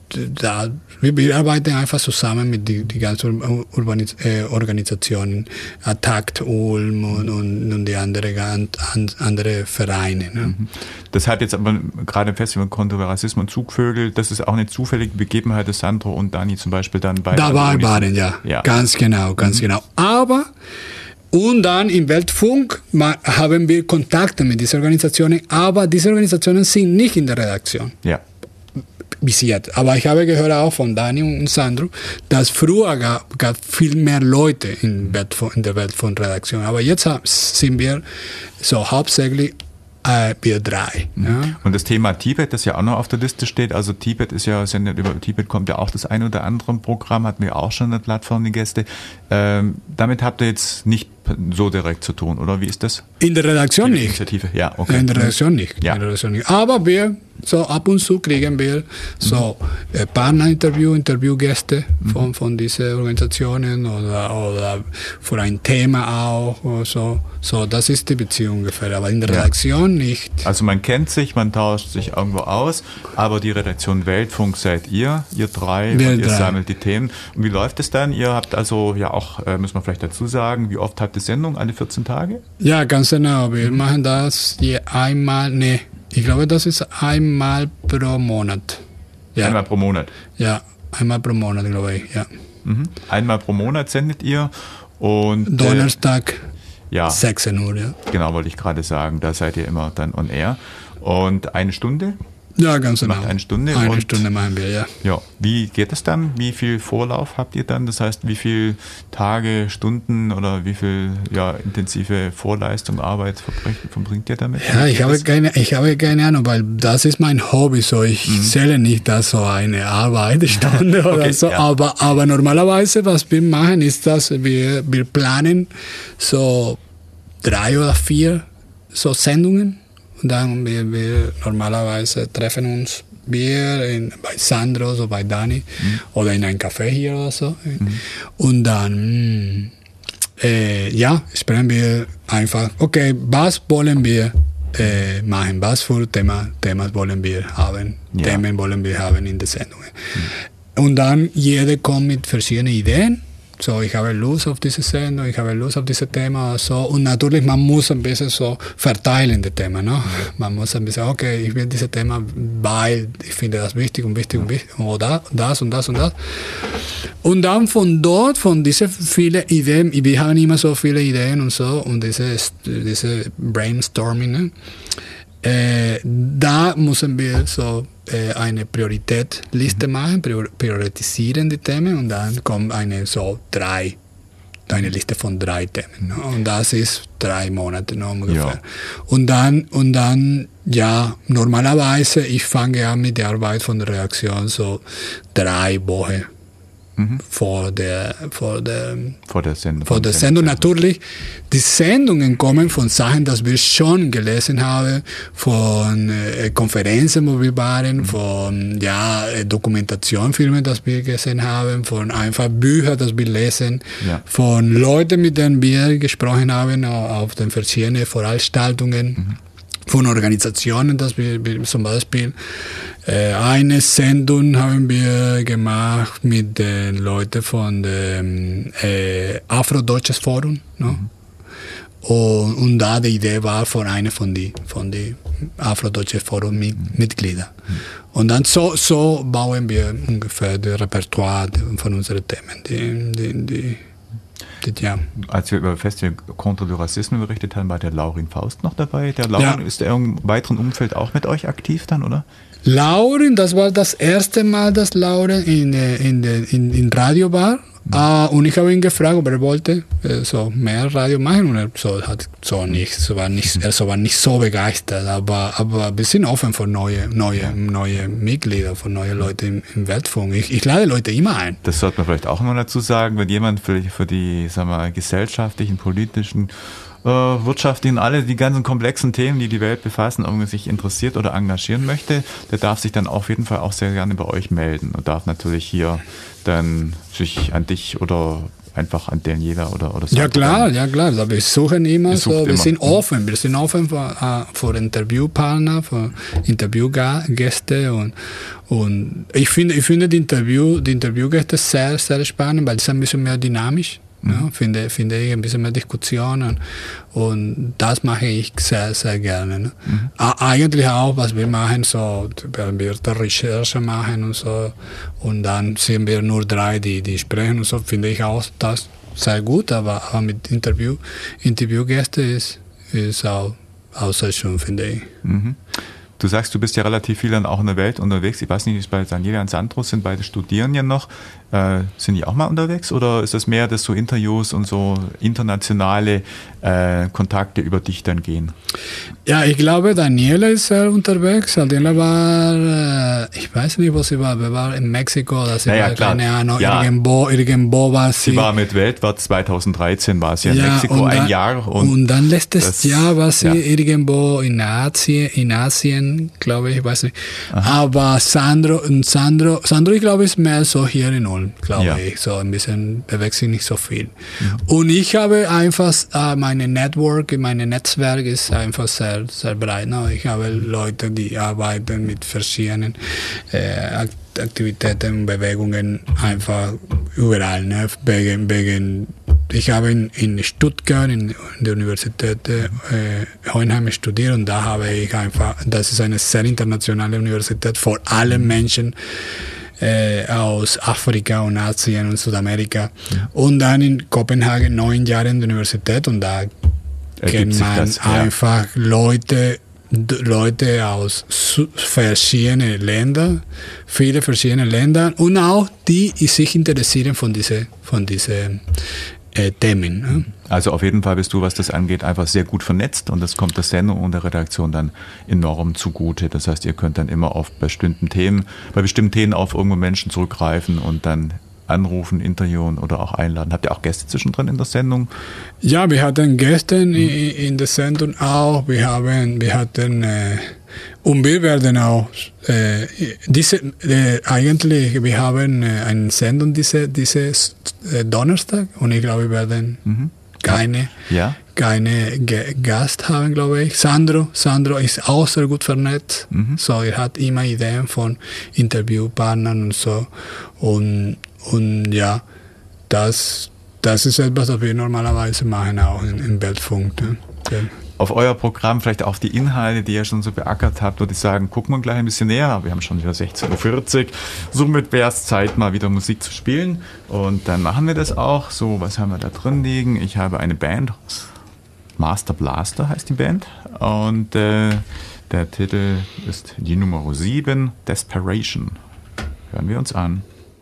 Speaker 3: wir arbeiten einfach zusammen mit die ganzen Organisationen, ATTACT, Ulm und die andere Vereine. Ne?
Speaker 2: Deshalb jetzt aber gerade im Festival Konto Rassismus und Zugvögel, das ist auch eine zufällige Begebenheit, dass Sandro und Dani zum Beispiel dann bei
Speaker 3: dabei waren, ja. Ganz genau. Aber und dann im Weltfunk haben wir Kontakte mit diesen Organisationen, aber diese Organisationen sind nicht in der Redaktion.
Speaker 2: Ja.
Speaker 3: Bis jetzt. Aber ich habe gehört auch von Dani und Sandro, dass früher gab viel mehr Leute in der Weltfunk-Redaktion. Aber jetzt sind wir so hauptsächlich wir 3. Ja.
Speaker 2: Und das Thema Tibet, das ja auch noch auf der Liste steht, also Tibet ist ja, über Tibet kommt ja auch das ein oder andere Programm, hatten wir auch schon in der Plattform die Gäste. Damit habt ihr jetzt nicht so direkt zu tun, oder wie ist das?
Speaker 3: In der Redaktion nicht.
Speaker 2: Initiative, ja, okay.
Speaker 3: In der Redaktion nicht.
Speaker 2: Ja.
Speaker 3: Aber wir, so ab und zu kriegen wir so Partnerinterviewgäste von diesen Organisationen oder für ein Thema auch. Oder so. So, das ist die Beziehung ungefähr. Aber in der Redaktion nicht.
Speaker 2: Also man kennt sich, man tauscht sich irgendwo aus, aber die Redaktion Weltfunk seid ihr 3, und ihr sammelt die Themen. Und wie läuft es dann? Ihr habt also ja auch, muss man vielleicht dazu sagen, wie oft habt ihr Sendung? Alle 14 Tage?
Speaker 3: Ja, ganz genau. Wir machen das ich glaube, das ist einmal pro Monat. Ja.
Speaker 2: Einmal pro Monat?
Speaker 3: Ja, einmal pro Monat, glaube ich, ja.
Speaker 2: Einmal pro Monat sendet ihr und
Speaker 3: Donnerstag 16 Uhr, ja.
Speaker 2: Genau, wollte ich gerade sagen, da seid ihr immer dann on air. Und eine Stunde?
Speaker 3: Ja, ganz genau.
Speaker 2: Macht eine Stunde?
Speaker 3: Eine Stunde machen wir, ja.
Speaker 2: Ja. Wie geht es dann? Wie viel Vorlauf habt ihr dann? Das heißt, wie viele Tage, Stunden oder wie viel intensive Vorleistung, Arbeit verbringt ihr damit?
Speaker 3: Ja, ich habe keine Ahnung, weil das ist mein Hobby. So, ich zähle nicht das so eine Arbeitsstunde oder so. Ja. Aber normalerweise, was wir machen, ist, dass wir planen so 3 oder 4 so Sendungen. Und dann wir normalerweise treffen uns bei Sandro, so bei Dani oder in einem Café hier oder so. Und dann sprechen wir einfach, okay, was wollen wir machen, was für Themen wollen wir haben, Themen wollen wir haben in der Sendung. Und dann jeder kommt mit verschiedenen Ideen. So, ich habe Lust auf diese Sendung, ich habe Lust auf dieses Thema. So. Und natürlich, man muss ein bisschen so verteilen, das Thema. No? Man muss ein bisschen, okay, ich will dieses Thema, weil ich finde das wichtig und wichtig und wichtig. Oder das und das und das. Und dann von dort, von diesen vielen Ideen, wir haben immer so viele Ideen und so, und diese Brainstorming, ne? Da müssen wir so eine Prioritätliste machen, priorisieren die Themen, und dann kommt eine Liste von 3 Themen. No? Und das ist 3 Monate no, ungefähr. Ja. Und dann, normalerweise, ich fange an mit der Arbeit von der Redaktion so 3 Wochen. Vor der Sendung. Natürlich, die Sendungen kommen von Sachen, die wir schon gelesen haben, von Konferenzen, wo wir waren, von Dokumentationsfilmen, die wir gesehen haben, von einfach Büchern, die wir lesen, von Leuten, mit denen wir gesprochen haben, auf den verschiedenen Veranstaltungen. Von Organisationen, dass wir zum Beispiel eine Sendung haben wir gemacht mit den Leuten von dem Afrodeutsches Forum. No? Und da die Idee war von einer von die Afrodeutsches Forum Mitglieder. Und dann so bauen wir ungefähr das Repertoire von unseren Themen.
Speaker 2: Als wir über Festival Contre du Racisme berichtet haben, war der Laurin Faust noch dabei. Der Laurin ist im weiteren Umfeld auch mit euch aktiv dann, oder?
Speaker 3: Laurin, das war das erste Mal, dass Laurin in Radio war. Und ich habe ihn gefragt, ob er wollte so mehr Radio machen, und er war nicht so begeistert, aber wir sind offen für neue Mitglieder, für neue Leute im Weltfunk. Ich lade Leute immer ein.
Speaker 2: Das sollte man vielleicht auch noch dazu sagen, wenn jemand für die gesellschaftlichen, politischen, wirtschaftlichen, alle die ganzen komplexen Themen, die die Welt befassen, irgendwie sich interessiert oder engagieren möchte, der darf sich dann auf jeden Fall auch sehr gerne bei euch melden und darf natürlich hier dann sich an dich oder einfach an denen jeder oder so.
Speaker 3: Ja klar. Also wir suchen immer so, wir sind offen für Interviewpartner, für Interviewgäste und ich finde die Interviewgäste sehr, sehr spannend, weil es ein bisschen mehr dynamisch. Ja, finde ich ein bisschen mehr Diskussionen und das mache ich sehr, sehr gerne. Ne? Eigentlich auch, was wir machen, so, wenn wir die Recherche machen und so und dann sehen wir nur 3, die sprechen und so, finde ich auch das sehr gut, aber mit Interviewgästen ist auch sehr schön, finde ich.
Speaker 2: Mhm. Du sagst, du bist ja relativ viel dann auch in der Welt unterwegs. Ich weiß nicht, wie es bei Daniela und Sandro sind, beide studieren ja noch. Sind die auch mal unterwegs oder ist das mehr, dass so Interviews und so internationale Kontakte über dich dann gehen?
Speaker 3: Ja, ich glaube, Daniela ist unterwegs. Daniela war, ich weiß nicht, wo sie war. Wir waren in Mexiko oder sie war, keine Ahnung, irgendwo war sie.
Speaker 2: Sie war mit Weltwart 2013, war sie in Mexiko ein Jahr.
Speaker 3: Und dann letztes Jahr war sie irgendwo in Asien, glaube ich, weiß nicht. Aha. Aber Sandro, ich glaube, ist mehr so hier in Ulm, glaube ich. So ein bisschen bewegt sich nicht so viel. Und ich habe einfach mein Netzwerk ist einfach sehr, sehr breit. Ne? Ich habe Leute, die arbeiten mit verschiedenen Aktivitäten, Bewegungen einfach überall. Ne? Ich habe in Stuttgart in der Universität Hohenheim studiert und da habe ich einfach, das ist eine sehr internationale Universität für alle Menschen aus Afrika und Asien und Südamerika. Und dann in Kopenhagen 9 Jahre in der Universität und da kennt man einfach Leute aus verschiedenen Ländern, viele verschiedene Länder und auch die sich interessieren von diesen Themen. Ne?
Speaker 2: Also auf jeden Fall bist du, was das angeht, einfach sehr gut vernetzt und das kommt der Sendung und der Redaktion dann enorm zugute. Das heißt, ihr könnt dann immer bei bestimmten Themen auf irgendwo Menschen zurückgreifen und dann anrufen, interviewen oder auch einladen. Habt ihr auch Gäste zwischendrin in der Sendung?
Speaker 3: Ja, wir hatten Gäste in der Sendung auch. Wir werden auch eigentlich, wir haben eine Sendung diese Donnerstag und ich glaube, wir werden keine Gast haben, glaube ich. Sandro ist auch sehr gut vernetzt. So, er hat immer Ideen von Interviewpartnern und so. Und ja, das ist etwas, was wir normalerweise machen, auch im Weltfunk. Ne? Ja.
Speaker 2: Auf euer Programm, vielleicht auch die Inhalte, die ihr schon so beackert habt, würde ich sagen, gucken wir gleich ein bisschen näher. Wir haben schon wieder 16:40 Uhr. Somit wäre es Zeit, mal wieder Musik zu spielen. Und dann machen wir das auch. So, was haben wir da drin liegen? Ich habe eine Band. Master Blaster heißt die Band. Und der Titel ist die Nummer 7, Desperation. Hören wir uns an.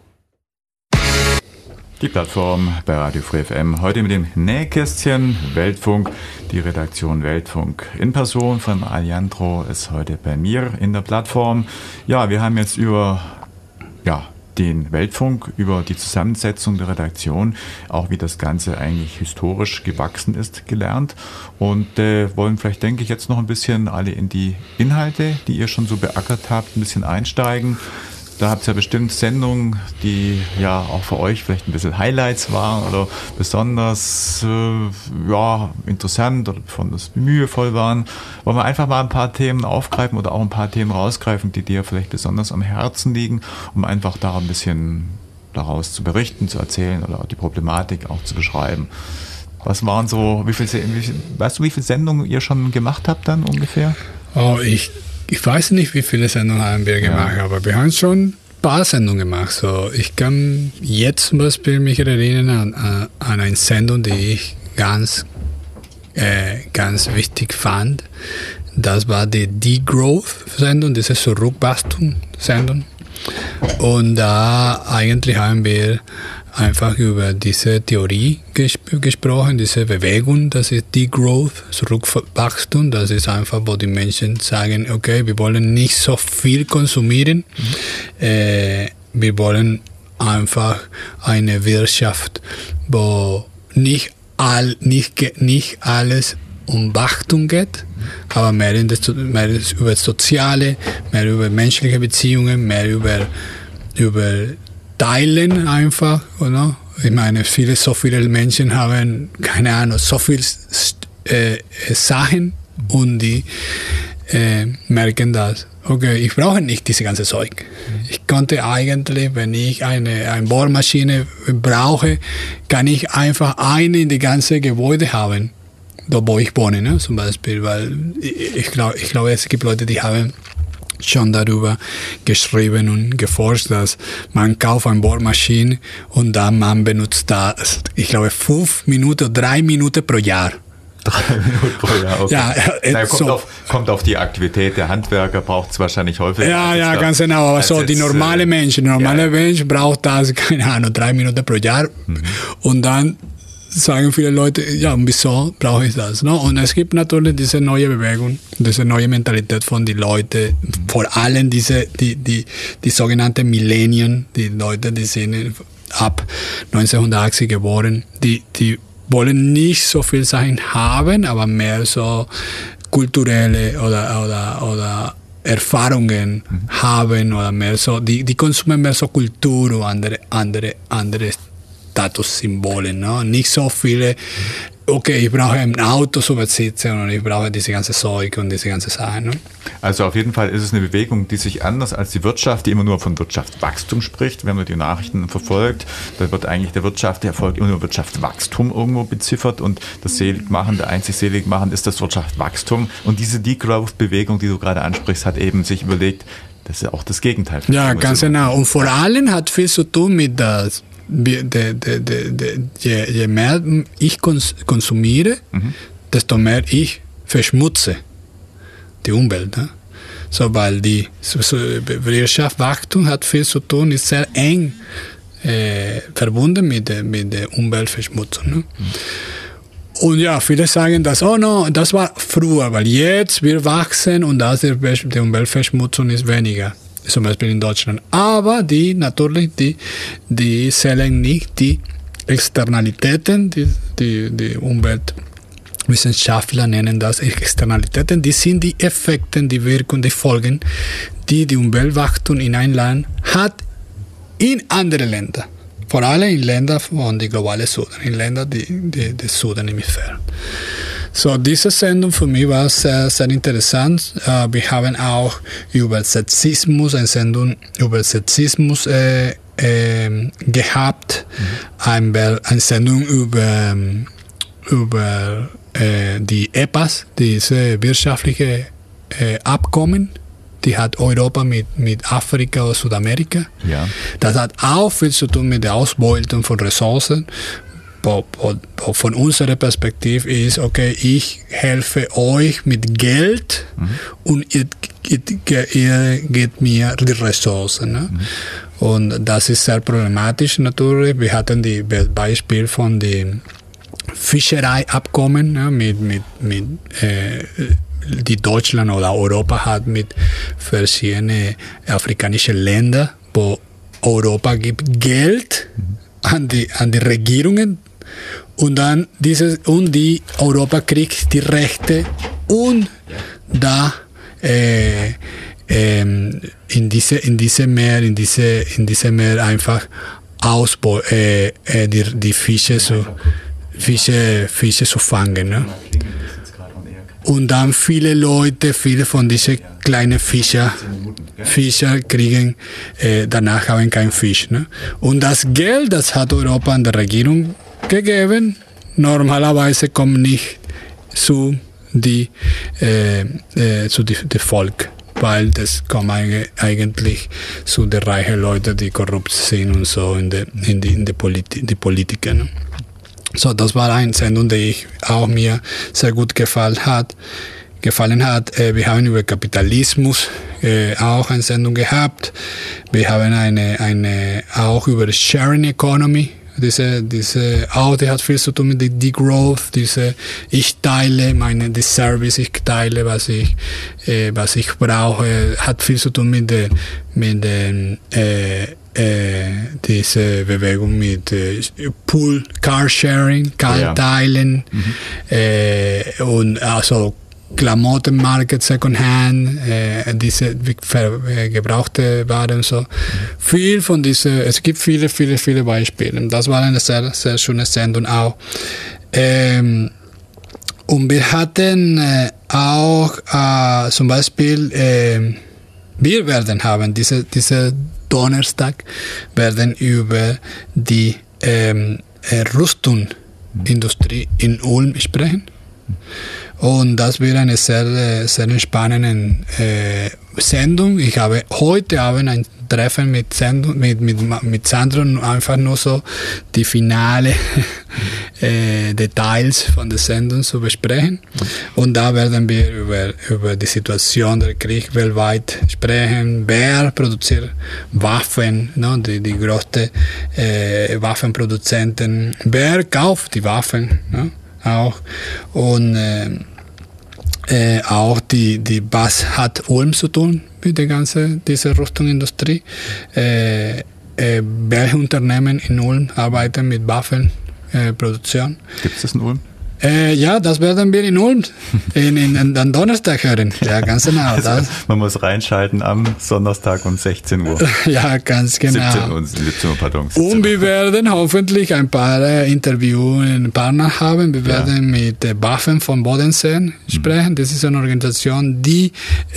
Speaker 2: Die Plattform bei Radio Free FM. Heute mit dem Nähkästchen Weltfunk. Die Redaktion Weltfunk in Person von Alejandro ist heute bei mir in der Plattform. Ja, wir haben jetzt über den Weltfunk, über die Zusammensetzung der Redaktion, auch wie das Ganze eigentlich historisch gewachsen ist, gelernt und wollen vielleicht, denke ich, jetzt noch ein bisschen alle in die Inhalte, die ihr schon so beackert habt, ein bisschen einsteigen. Da habt ihr ja bestimmt Sendungen, die ja auch für euch vielleicht ein bisschen Highlights waren oder besonders interessant oder besonders mühevoll waren. Wollen wir einfach mal ein paar Themen aufgreifen oder auch ein paar Themen rausgreifen, die dir vielleicht besonders am Herzen liegen, um einfach da ein bisschen daraus zu berichten, zu erzählen oder die Problematik auch zu beschreiben. Was waren so, weißt du, wie viele Sendungen ihr schon gemacht habt dann ungefähr?
Speaker 3: Oh, ich weiß nicht, wie viele Sendungen haben wir gemacht, aber wir haben schon ein paar Sendungen gemacht. So, ich kann jetzt zum Beispiel mich erinnern an eine Sendung, die ich ganz wichtig fand. Das war die Degrowth-Sendung, diese Zurückwachstum-Sendung. Und da eigentlich haben wir einfach über diese Theorie gesprochen, diese Bewegung, das ist Degrowth, Zurückwachstum. Das ist einfach, wo die Menschen sagen, okay, wir wollen nicht so viel konsumieren, wir wollen einfach eine Wirtschaft, wo nicht alles um Wachstum geht, aber mehr über das Soziale, mehr über menschliche Beziehungen, mehr über Teilen einfach, oder? Ich meine, so viele Menschen haben, keine Ahnung, so viele Sachen und die merken das. Okay, ich brauche nicht diese ganze Zeug. Ich konnte eigentlich, wenn ich eine Bohrmaschine brauche, kann ich einfach eine in die ganze Gebäude haben, da wo ich wohne, ne, zum Beispiel, weil ich glaube, es gibt Leute, die haben schon darüber geschrieben und geforscht, dass man kauft eine Bohrmaschine und dann man benutzt das, ich glaube, 5 Minuten, 3 Minuten pro Jahr.
Speaker 2: 3 Minuten pro Jahr, okay.
Speaker 3: Ja,
Speaker 2: kommt auf die Aktivität. Der Handwerker braucht es wahrscheinlich häufiger.
Speaker 3: Ja, ganz genau. Aber so die normale Mensch braucht das, keine Ahnung, 3 Minuten pro Jahr. Und dann sagen viele Leute, ja, wieso brauche ich das? No? Und es gibt natürlich diese neue Bewegung, diese neue Mentalität von den Leuten, vor allem die sogenannten Millennium, die Leute, die sind ab 1980 geboren, die wollen nicht so viel Sachen haben, aber mehr so kulturelle oder Erfahrungen haben oder mehr so, die konsumieren mehr so Kultur und andere Statussymbole, no? Nicht so viele, okay, ich brauche ein Auto zu besitzen und ich brauche diese ganze Zeug und diese ganze Sachen. No?
Speaker 2: Also auf jeden Fall ist es eine Bewegung, die sich anders als die Wirtschaft, die immer nur von Wirtschaftswachstum spricht, wenn man die Nachrichten verfolgt, da wird eigentlich der wirtschaftliche Erfolg immer nur Wirtschaftswachstum irgendwo beziffert und das der einzig Seligmachende ist das Wirtschaftswachstum. Und diese Degrowth-Bewegung, die du gerade ansprichst, hat eben sich überlegt, das ist auch das Gegenteil.
Speaker 3: Ja, ganz genau. Und vor allem hat viel zu tun mit das. Je mehr ich konsumiere, desto mehr ich verschmutze die Umwelt. Ne? So, weil die Wirtschaftswachstum hat viel zu tun, ist sehr eng verbunden mit der Umweltverschmutzung. Ne? Und ja, viele sagen, dass, oh no, das war früher, weil jetzt wir wachsen und die Umweltverschmutzung ist weniger. Zum Beispiel in Deutschland. Aber die zählen nicht die Externalitäten, die Umweltwissenschaftler nennen das Externalitäten, die sind die Effekte, die Wirkungen, die Folgen, die Umweltwachstum in ein Land hat in andere Länder. Vor allem in Ländern von der globalen Süden, in Ländern des Südenhemisphärs. So, diese Sendung für mich war sehr, sehr interessant. Wir haben auch über Sexismus, eine Sendung über Sexismus gehabt, eine Sendung über die EPAs, diese wirtschaftliche Abkommen, die hat Europa mit Afrika oder Südamerika. Ja. Das hat auch viel zu tun mit der Ausbeutung von Ressourcen. Von unserer Perspektive ist, okay, ich helfe euch mit Geld und ihr gebt mir die Ressourcen. Ne? Und das ist sehr problematisch natürlich. Wir hatten das Beispiel von den Fischereiabkommen, ne, die Deutschland oder Europa hat mit verschiedenen afrikanischen Ländern, wo Europa gibt Geld an die Regierungen. Und dann die Europa kriegt die Rechte und da in diese Meer einfach die Fische zu fangen. Ne? Und dann viele von diesen kleinen Fischer kriegen, danach haben keinen Fisch. Ne? Und das Geld, das hat Europa an der Regierung gegeben, normalerweise kommt nicht zu dem Volk, weil das kommt eigentlich zu den reichen Leuten, die korrupt sind und so in die Politiker. Ne? So, das war eine Sendung, die mir sehr gut gefallen hat. Wir haben über Kapitalismus auch eine Sendung gehabt. Wir haben auch über Sharing Economy. Die hat viel zu tun mit der Degrowth, ich teile die Service, ich teile, was ich brauche, hat viel zu tun mit diese Bewegung mit Pool, Carsharing, Teilen und also Klamottenmarket, Secondhand, diese gebrauchte Waren und so. Viel von diese, es gibt viele Beispiele. Das war eine sehr, sehr schöne Sendung auch. Und wir hatten auch zum Beispiel, wir werden haben, diese Donnerstag werden über die Rüstungsindustrie in Ulm sprechen. Und das wird eine sehr, sehr spannende Sendung. Ich habe heute Abend ein Treffen mit Sandro, einfach nur so die finale Details von der Sendung zu besprechen. Und da werden wir über die Situation der Krieg weltweit sprechen. Wer produziert Waffen, ne? Die größten Waffenproduzenten. Wer kauft die Waffen, ne? Auch. Und auch was hat Ulm zu tun mit dieser Rüstungsindustrie? Welche Unternehmen in Ulm arbeiten mit Waffenproduktion?
Speaker 2: Gibt es das in Ulm?
Speaker 3: Ja, das werden wir in Ulm am Donnerstag hören. Ja, ganz genau.
Speaker 2: Also, man muss reinschalten am Donnerstag um 16 Uhr.
Speaker 3: Ja, ganz genau.
Speaker 2: 17 Uhr, pardon.
Speaker 3: Und wir werden hoffentlich ein paar Interviewpartner haben. Wir werden mit Waffen von Bodensee sprechen. Das ist eine Organisation, die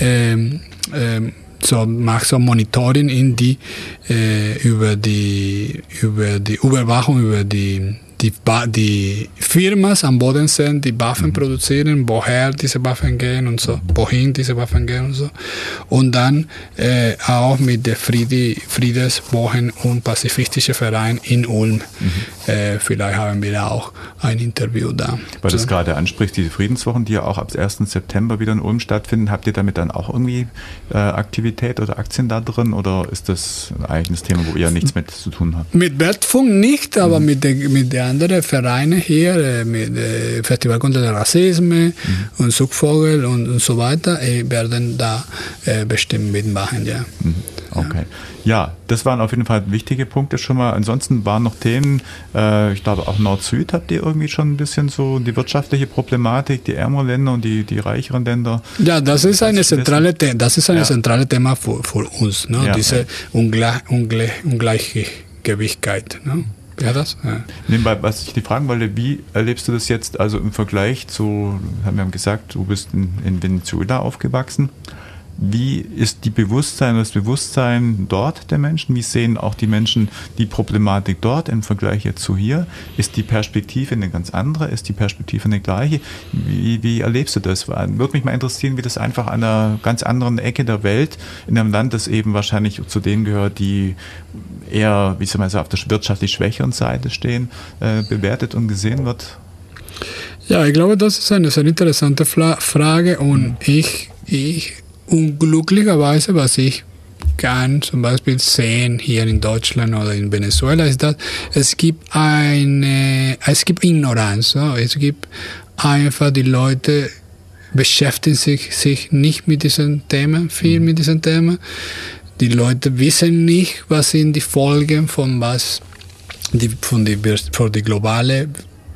Speaker 3: macht so Monitoring über die Überwachung über die Firmen am Bodensee, die Waffen produzieren, woher diese Waffen gehen und so, wohin diese Waffen gehen und so. Und dann auch mit der Friedenswochen und Pazifistische Verein in Ulm. Vielleicht haben wir da auch ein Interview da.
Speaker 2: Weil du es gerade ansprichst, diese Friedenswochen, die ja auch ab 1. September wieder in Ulm stattfinden, habt ihr damit dann auch irgendwie Aktivität oder Aktien da drin oder ist das eigentlich ein Thema, wo ihr nichts mit zu tun habt?
Speaker 3: Mit Wertfunk nicht, aber mit der anderen Vereine hier, mit Festival contra el Rassismus und Zugvogel und so weiter, werden da bestimmt mitmachen, ja.
Speaker 2: Okay. Ja, das waren auf jeden Fall wichtige Punkte schon mal. Ansonsten waren noch Themen, ich glaube auch Nord-Süd habt ihr irgendwie schon ein bisschen so die wirtschaftliche Problematik, die ärmeren Länder und die reicheren Länder. Ja,
Speaker 3: das ist eine zentrale Thema für uns, ne? Ja, diese Ungleichgewichtigkeit, ne? Ja, das? Ja.
Speaker 2: Nebenbei, was ich dich fragen wollte, wie erlebst du das jetzt, also im Vergleich zu, haben wir gesagt, du bist in Venezuela aufgewachsen. Wie ist das Bewusstsein dort der Menschen? Wie sehen auch die Menschen die Problematik dort im Vergleich jetzt zu hier? Ist die Perspektive eine ganz andere? Ist die Perspektive eine gleiche? Wie erlebst du das? Würde mich mal interessieren, wie das einfach an einer ganz anderen Ecke der Welt, in einem Land, das eben wahrscheinlich zu denen gehört, die eher, wie soll man sagen, auf der wirtschaftlich schwächeren Seite stehen, bewertet und gesehen wird?
Speaker 3: Ja, ich glaube, das ist eine sehr interessante Frage und ich unglücklicherweise, was ich kann zum Beispiel sehen hier in Deutschland oder in Venezuela, ist, dass es gibt Ignoranz. So. Es gibt einfach, die Leute beschäftigen sich nicht mit diesen Themen, viel mit diesen Themen. Die Leute wissen nicht, was sind die Folgen von die globale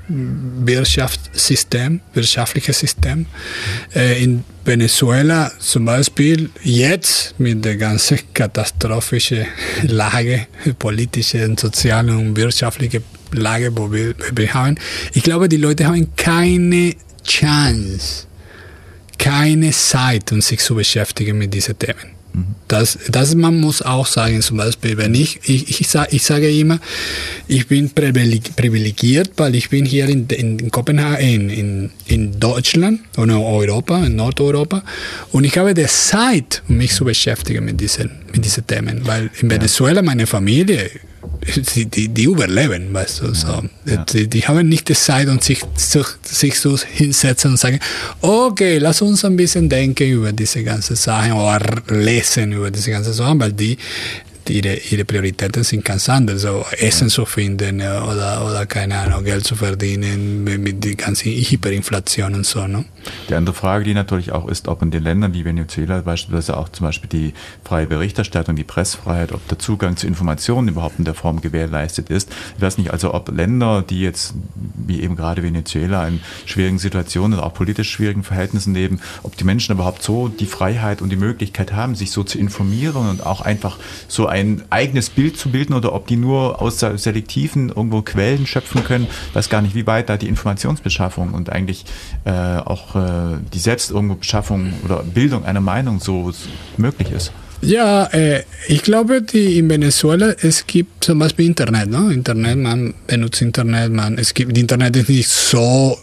Speaker 3: wirtschaftliche System. In Venezuela zum Beispiel jetzt mit der ganzen katastrophischen Lage, politische, soziale und wirtschaftliche Lage, wo wir haben, ich glaube, die Leute haben keine Chance, keine Zeit, um sich zu beschäftigen mit diesen Themen. Das man muss auch sagen, zum Beispiel, wenn ich sage immer, ich bin privilegiert, weil ich bin hier in Kopenhagen, in Deutschland oder Europa, in Nordeuropa, und ich habe die Zeit, um mich zu beschäftigen mit diesen Themen, weil in Venezuela meine Familie, die überleben, weißt du, so. Ja. Die haben nicht die Zeit, um sich so hinsetzen und sagen, okay, lass uns ein bisschen denken über diese ganze Sachen oder lesen über diese ganze Sachen, weil die ihre Prioritäten sind ganz anders. So Essen zu finden oder keine Ahnung, Geld zu verdienen mit der ganzen Hyperinflation und so. Ne?
Speaker 2: Die andere Frage, die natürlich auch ist, ob in den Ländern wie Venezuela beispielsweise auch zum Beispiel die freie Berichterstattung, die Pressefreiheit, ob der Zugang zu Informationen überhaupt in der Form gewährleistet ist. Ich weiß nicht, also ob Länder, die jetzt, wie eben gerade Venezuela, in schwierigen Situationen oder auch politisch schwierigen Verhältnissen leben, ob die Menschen überhaupt so die Freiheit und die Möglichkeit haben, sich so zu informieren und auch einfach so ein eigenes Bild zu bilden oder ob die nur aus selektiven irgendwo Quellen schöpfen können. Ich weiß gar nicht, wie weit da die Informationsbeschaffung und eigentlich auch die selbst irgendwo Beschaffung oder Bildung einer Meinung so möglich ist.
Speaker 3: Ja, ich glaube, in Venezuela, es gibt zum Beispiel Internet, ne? Internet, man benutzt Internet, Internet ist nicht so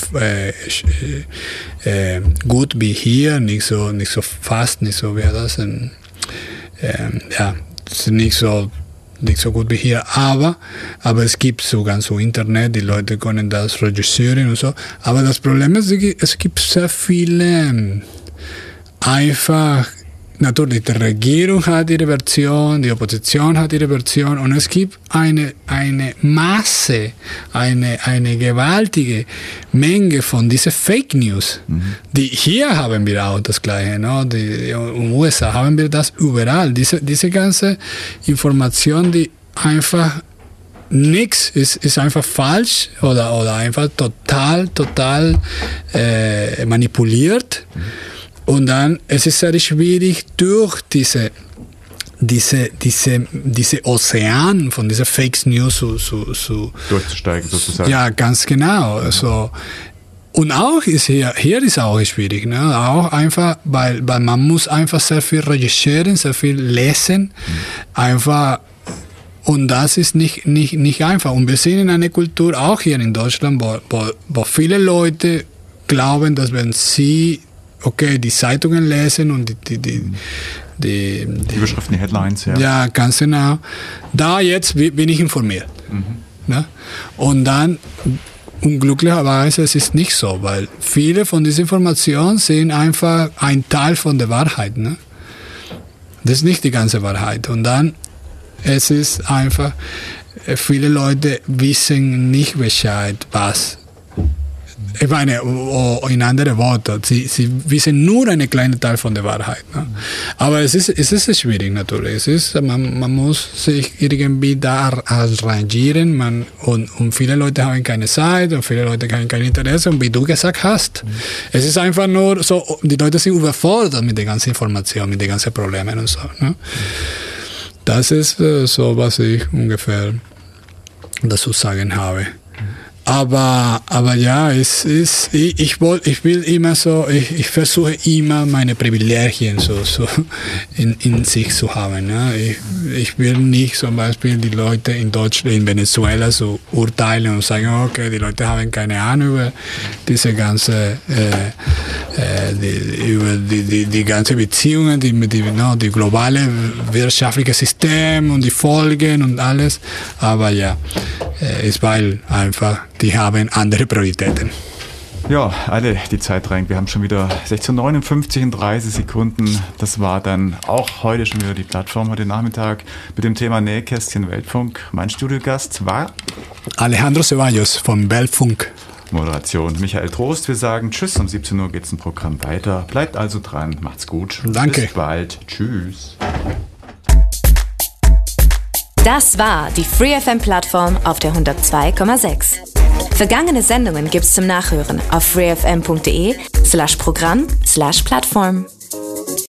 Speaker 3: gut wie hier, nicht so fast, nicht so wie das, ist nicht so gut wie hier, aber es gibt sogar so Internet, die Leute können das registrieren und so, aber das Problem ist, es gibt sehr viele einfach, natürlich, die Regierung hat ihre Version, die Opposition hat ihre Version und es gibt eine Masse, eine gewaltige Menge von diesen Fake News. Die hier haben wir auch das Gleiche, ne? In den USA haben wir das überall. Diese ganze Information, die einfach nichts ist einfach falsch oder einfach total manipuliert. Und dann es ist sehr schwierig, durch diese Ozean von dieser Fake News
Speaker 2: durchzusteigen sozusagen.
Speaker 3: Ja, ganz genau. Also, und auch ist hier ist auch schwierig, ne? Auch einfach, weil man muss einfach sehr viel recherchieren, sehr viel lesen, einfach. Und das ist nicht einfach. Und wir sind in einer Kultur, auch hier in Deutschland, wo viele Leute glauben, dass wenn sie die Zeitungen lesen und die
Speaker 2: Überschriften, die Headlines, ja.
Speaker 3: Ja, ganz genau. Da jetzt bin ich informiert. Ne? Und dann, unglücklicherweise, es ist nicht so, weil viele von diesen Informationen sind einfach ein Teil von der Wahrheit. Ne? Das ist nicht die ganze Wahrheit. Und dann, es ist einfach, viele Leute wissen nicht Bescheid, was. Ich meine, in anderen Worten, sie wissen nur einen kleinen Teil von der Wahrheit. Ne? Aber es ist schwierig natürlich. Man muss sich irgendwie da arrangieren und viele Leute haben keine Zeit und viele Leute haben kein Interesse. Und wie du gesagt hast, es ist einfach nur so, die Leute sind überfordert mit der ganzen Information, mit den ganzen Problemen und so. Ne? Das ist so, was ich ungefähr dazu sagen habe. Aber ja, ich will immer so, ich versuche immer meine Privilegien so in sich zu haben. Ne? Ich will nicht zum Beispiel die Leute in Deutschland, in Venezuela so urteilen und sagen, okay, die Leute haben keine Ahnung über diese ganze, über die ganze Beziehungen, die globale wirtschaftliche System und die Folgen und alles. Aber ja, ist weil einfach die haben andere Prioritäten.
Speaker 2: Ja, die Zeit drängt. Wir haben schon wieder 16:59 in 30 Sekunden. Das war dann auch heute schon wieder die Plattform heute Nachmittag mit dem Thema Nähkästchen Weltfunk. Mein Studiogast war
Speaker 3: Alejandro Ceballos vom Weltfunk.
Speaker 2: Moderation Michael Trost. Wir sagen Tschüss. Um 17 Uhr geht es im Programm weiter. Bleibt also dran. Macht's gut.
Speaker 3: Danke.
Speaker 2: Bis bald. Tschüss.
Speaker 1: Das war die FreeFM-Plattform auf der 102,6. Vergangene Sendungen gibt's zum Nachhören auf freefm.de/Programm/Plattform.